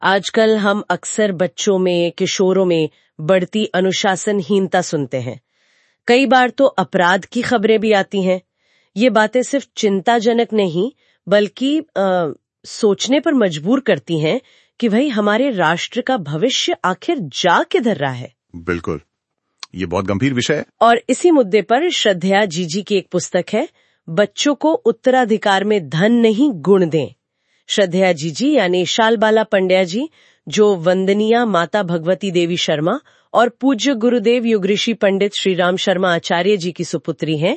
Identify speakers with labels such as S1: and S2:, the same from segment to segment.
S1: आजकल हम अक्सर बच्चों में, किशोरों में बढ़ती अनुशासनहीनता सुनते हैं। कई बार तो अपराध की खबरें भी आती हैं। ये बातें सिर्फ चिंताजनक नहीं बल्कि सोचने पर मजबूर करती हैं कि भाई हमारे राष्ट्र का भविष्य आखिर जा किधर रहा है।
S2: बिल्कुल, ये बहुत गंभीर विषय है।
S1: और इसी मुद्दे पर श्रद्धया जीजी की एक पुस्तक है, बच्चों को उत्तराधिकार में धन नहीं गुण दें। श्रद्धया जीजी यानी शालबाला पंड्या जी, जो वंदनीय माता भगवती देवी शर्मा और पूज्य गुरुदेव युग ऋषि पंडित श्री राम शर्मा आचार्य जी की सुपुत्री हैं।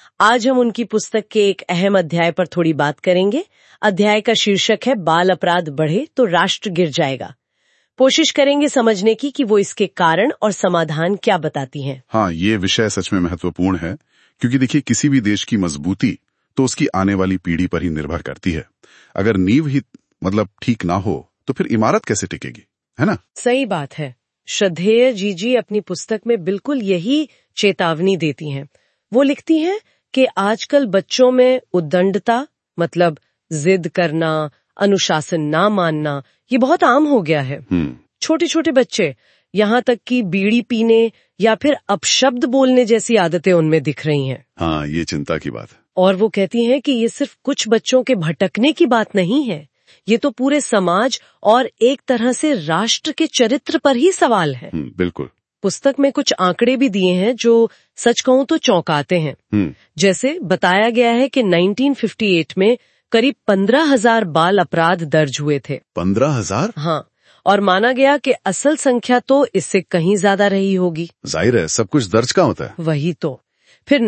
S1: आज हम उनकी पुस्तक के एक अहम अध्याय पर थोड़ी बात करेंगे। अध्याय का शीर्षक है बाल अपराध बढ़े तो राष्ट्र गिर जाएगा। कोशिश करेंगे समझने की कि वो इसके कारण और समाधान क्या बताती हैं।
S2: हाँ, ये विषय सच में महत्वपूर्ण है, क्योंकि देखिए किसी भी देश की मजबूती तो उसकी आने वाली पीढ़ी पर ही निर्भर करती है। अगर नींव ही ठीक ना हो तो फिर इमारत कैसे टिकेगी, है ना?
S1: सही बात है। श्रद्धेय जीजी अपनी पुस्तक में बिल्कुल यही चेतावनी देती हैं। वो लिखती हैं कि आजकल बच्चों में उद्दंडता मतलब जिद करना, अनुशासन ना मानना, ये बहुत आम हो गया है। छोटे छोटे बच्चे, यहाँ तक कि बीड़ी पीने या फिर अपशब्द बोलने जैसी आदतें उनमें दिख रही हैं।
S2: हाँ, ये चिंता की बात है।
S1: और वो कहती हैं कि ये सिर्फ कुछ बच्चों के भटकने की बात नहीं है, ये तो पूरे समाज और एक तरह से राष्ट्र के चरित्र पर ही सवाल है।
S2: बिल्कुल।
S1: पुस्तक में कुछ आंकड़े भी दिए हैं जो सच कहूं तो चौंकाते हैं। जैसे बताया गया है कि 1958 में करीब 15,000 बाल अपराध दर्ज हुए थे।
S2: 15,000?
S1: हाँ, और माना गया कि असल संख्या तो इससे कहीं ज्यादा रही होगी।
S2: जाहिर है, सब कुछ दर्ज कहाँ होता है।
S1: वही तो। फिर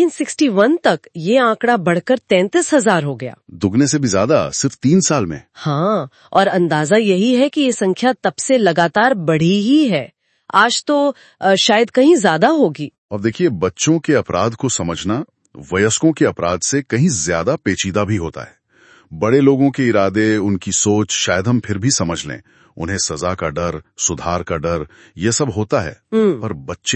S1: 1961 तक ये आंकड़ा बढ़कर 33,000 हो गया।
S2: दुगने से भी ज्यादा सिर्फ 3 साल में।
S1: हाँ, और अंदाजा यही है कि ये संख्या तब से लगातार बढ़ी ही है। आज तो शायद कहीं ज्यादा होगी।
S2: और देखिए, बच्चों के अपराध को समझना वयस्कों के अपराध से कहीं ज्यादा पेचीदा भी होता है। बड़े लोगों के इरादे, उनकी सोच शायद हम फिर भी समझ लें। उन्हें सजा का डर, सुधार का डर, ये सब होता है। पर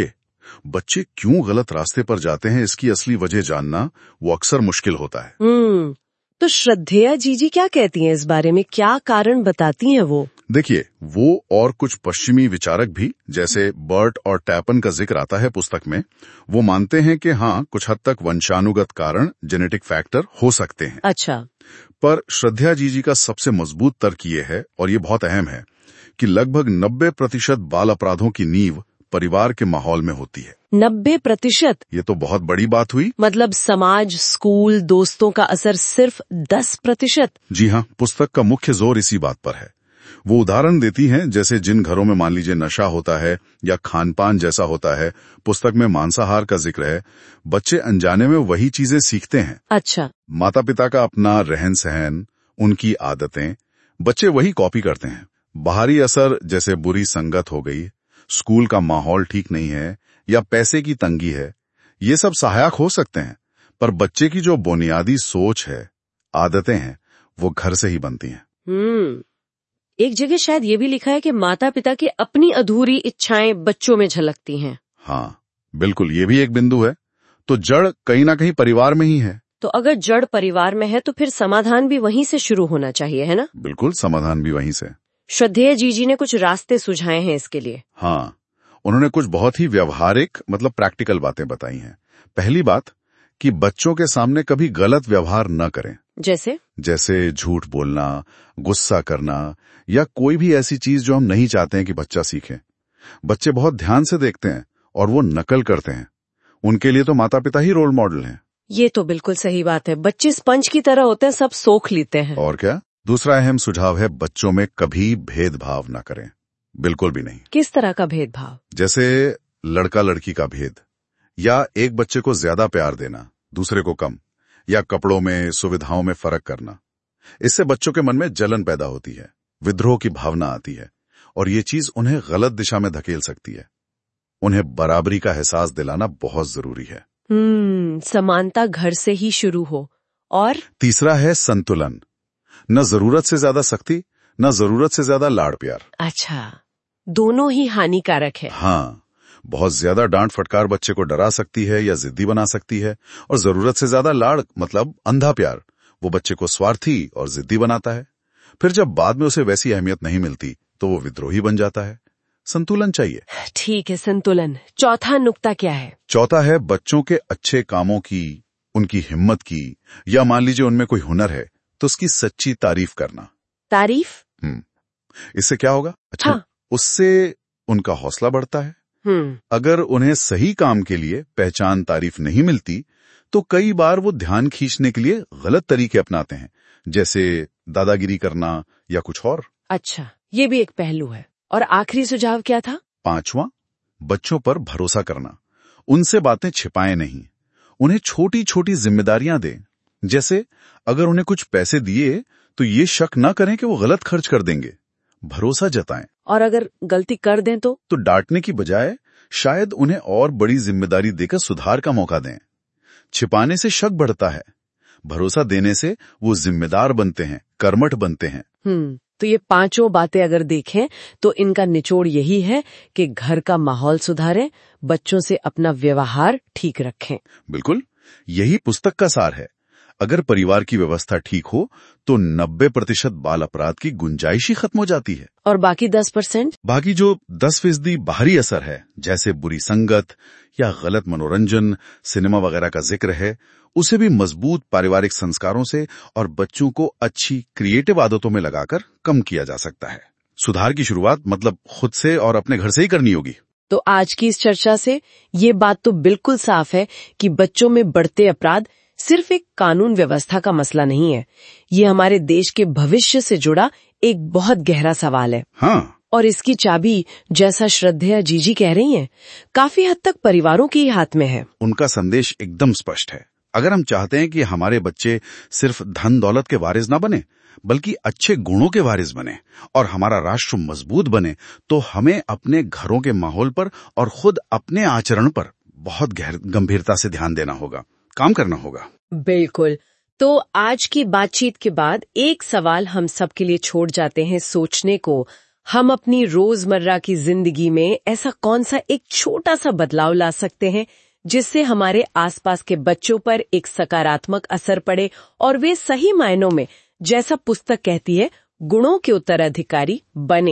S2: बच्चे क्यों गलत रास्ते पर जाते हैं, इसकी असली वजह जानना वो अक्सर मुश्किल होता है।
S1: तो श्रद्धेया जीजी क्या कहती हैं इस बारे में, क्या कारण बताती हैं वो?
S2: देखिए, वो और कुछ पश्चिमी विचारक भी, जैसे बर्ट और टैपन का जिक्र आता है पुस्तक में, वो मानते हैं कि हाँ, कुछ हद तक वंशानुगत कारण, जेनेटिक फैक्टर हो सकते हैं।
S1: अच्छा।
S2: पर श्रद्धेया जीजी का सबसे मजबूत तर्क ये है, और ये बहुत अहम है, कि लगभग 90% बाल अपराधों की नींव परिवार के माहौल में होती है।
S1: 90%?
S2: ये तो बहुत बड़ी बात हुई।
S1: मतलब समाज, स्कूल, दोस्तों का असर सिर्फ 10%?
S2: जी हाँ, पुस्तक का मुख्य जोर इसी बात पर है। वो उदाहरण देती हैं, जैसे जिन घरों में मान लीजिए नशा होता है या खानपान जैसा होता है, पुस्तक में मांसाहार का जिक्र है, बच्चे अनजाने में वही चीजें सीखते हैं।
S1: अच्छा।
S2: माता पिता का अपना रहन सहन, उनकी आदतें, बच्चे वही कॉपी करते हैं। बाहरी असर जैसे बुरी संगत हो गई, स्कूल का माहौल ठीक नहीं है या पैसे की तंगी है, ये सब सहायक हो सकते हैं, पर बच्चे की जो बुनियादी सोच है, आदतें हैं, वो घर से ही बनती हैं।
S1: एक जगह शायद ये भी लिखा है कि माता पिता की अपनी अधूरी इच्छाएं बच्चों में झलकती हैं।
S2: हाँ, बिल्कुल, ये भी एक बिंदु है। तो जड़ कहीं ना कहीं परिवार में ही है।
S1: तो अगर जड़ परिवार में है तो फिर समाधान भी वहीं से शुरू होना चाहिए, है ना?
S2: बिल्कुल, समाधान भी वहीं से।
S1: श्रद्धेय जीजी ने कुछ रास्ते सुझाए हैं इसके लिए।
S2: हाँ, उन्होंने कुछ बहुत ही व्यवहारिक मतलब प्रैक्टिकल बातें बताई हैं। पहली बात, कि बच्चों के सामने कभी गलत व्यवहार न करें। जैसे झूठ बोलना, गुस्सा करना या कोई भी ऐसी चीज जो हम नहीं चाहते हैं कि बच्चा सीखे। बच्चे बहुत ध्यान से देखते हैं और वो नकल करते हैं। उनके लिए तो माता पिता ही रोल मॉडल हैं।
S1: ये तो बिल्कुल सही बात है। बच्चे स्पंज की तरह होते हैं, सब सोख लेते हैं।
S2: और क्या। दूसरा अहम सुझाव है, बच्चों में कभी भेदभाव न करें, बिल्कुल भी नहीं।
S1: किस तरह का भेदभाव?
S2: जैसे लड़का लड़की का भेद, या एक बच्चे को ज्यादा प्यार देना, दूसरे को कम, या कपड़ों में, सुविधाओं में फर्क करना। इससे बच्चों के मन में जलन पैदा होती है, विद्रोह की भावना आती है, और ये चीज उन्हें गलत दिशा में धकेल सकती है। उन्हें बराबरी का एहसास दिलाना बहुत जरूरी है।
S1: समानता घर से ही शुरू हो। और
S2: तीसरा है संतुलन। न जरूरत से ज्यादा सख्ती, न जरूरत से ज्यादा लाड़ प्यार।
S1: अच्छा, दोनों ही हानिकारक है।
S2: हाँ, बहुत ज्यादा डांट फटकार बच्चे को डरा सकती है या जिद्दी बना सकती है, और जरूरत से ज्यादा लाड़ मतलब अंधा प्यार वो बच्चे को स्वार्थी और जिद्दी बनाता है। फिर जब बाद में उसे वैसी अहमियत नहीं मिलती तो वो विद्रोही बन जाता है। संतुलन चाहिए।
S1: ठीक है, संतुलन। चौथा नुक्ता क्या है?
S2: चौथा है बच्चों के अच्छे कामों की, उनकी हिम्मत की, या मान लीजिए उनमें कोई हुनर है तो उसकी सच्ची तारीफ करना।
S1: तारीफ?
S2: इससे क्या होगा? अच्छा, हाँ। उससे उनका हौसला बढ़ता है। अगर उन्हें सही काम के लिए पहचान तारीफ नहीं मिलती तो कई बार वो ध्यान खींचने के लिए गलत तरीके अपनाते हैं, जैसे दादागिरी करना या कुछ और।
S1: अच्छा, ये भी एक पहलू है। और आखिरी सुझाव क्या था?
S2: 5वां, बच्चों पर भरोसा करना। उनसे बातें छिपाएं नहीं, उन्हें छोटी छोटी जिम्मेदारियां दें। जैसे अगर उन्हें कुछ पैसे दिए तो ये शक न करें कि वो गलत खर्च कर देंगे, भरोसा जताएं।
S1: और अगर गलती कर दें तो
S2: डांटने की बजाय शायद उन्हें और बड़ी जिम्मेदारी देकर सुधार का मौका दें। छिपाने से शक बढ़ता है, भरोसा देने से वो जिम्मेदार बनते हैं, कर्मठ बनते हैं।
S1: तो ये 5 बातें अगर देखें तो इनका निचोड़ यही है कि घर का माहौल सुधारें, बच्चों से अपना व्यवहार ठीक रखें।
S2: बिल्कुल, यही पुस्तक का सार है। अगर परिवार की व्यवस्था ठीक हो तो 90% बाल अपराध की गुंजाइश ही खत्म हो जाती है।
S1: और बाकी 10%?
S2: बाकी जो 10% बाहरी असर है, जैसे बुरी संगत या गलत मनोरंजन, सिनेमा वगैरह का जिक्र है, उसे भी मजबूत पारिवारिक संस्कारों से और बच्चों को अच्छी क्रिएटिव आदतों में लगाकर कम किया जा सकता है। सुधार की शुरुआत मतलब खुद से और अपने घर से ही करनी होगी।
S1: तो आज की इस चर्चा से ये बात तो बिल्कुल साफ है कि बच्चों में बढ़ते अपराध सिर्फ एक कानून व्यवस्था का मसला नहीं है, ये हमारे देश के भविष्य से जुड़ा एक बहुत गहरा सवाल है।
S2: हाँ।
S1: और इसकी चाबी, जैसा श्रद्धेया जीजी कह रही हैं, काफी हद तक परिवारों के ही हाथ में है।
S2: उनका संदेश एकदम स्पष्ट है। अगर हम चाहते हैं कि हमारे बच्चे सिर्फ धन दौलत के वारिस ना बने, बल्कि अच्छे गुणों के वारिस बने और हमारा राष्ट्र मजबूत बने, तो हमें अपने घरों के माहौल पर और खुद अपने आचरण पर बहुत गंभीरता से ध्यान देना होगा, काम करना होगा।
S1: बिल्कुल। तो आज की बातचीत के बाद एक सवाल हम सबके लिए छोड़ जाते हैं सोचने को। हम अपनी रोजमर्रा की जिंदगी में ऐसा कौन सा एक छोटा सा बदलाव ला सकते हैं जिससे हमारे आसपास के बच्चों पर एक सकारात्मक असर पड़े और वे सही मायनों में, जैसा पुस्तक कहती है, गुणों के उत्तराधिकारी बने।